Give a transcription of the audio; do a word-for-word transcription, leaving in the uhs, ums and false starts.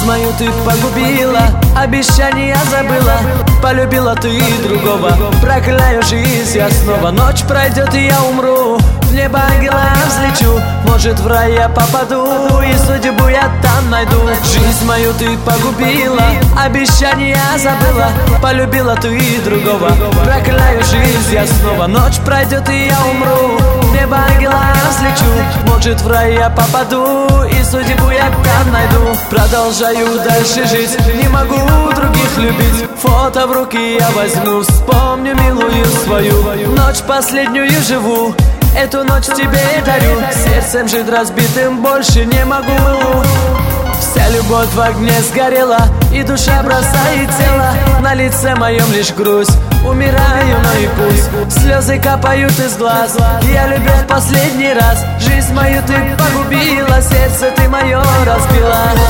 Жизнь мою ты погубила, обещания забыла. Полюбила ты другого, прокляю жизнь я снова. Ночь пройдет и я умру, в небо ангела взлечу. Может в рай я попаду, и судьбу я там найду. Жизнь мою ты погубила, обещания забыла. Полюбила ты другого, прокляю жизнь я снова. Ночь пройдет и я умру, в небо ангела взлечу. Может в рай я попаду, и судьбу я там найду. Продолжаю дальше жить, не могу других любить. Фото в руки я возьму, вспомню милую свою. Ночь последнюю живу, эту ночь тебе дарю. Сердцем жить разбитым больше не могу. Вся любовь в огне сгорела, и душа бросает тело. На лице моем лишь грусть, умираю, но и пусть. Слезы капают из глаз, я любил в последний раз. Жизнь мою ты погубила, сердце ты мое разбила.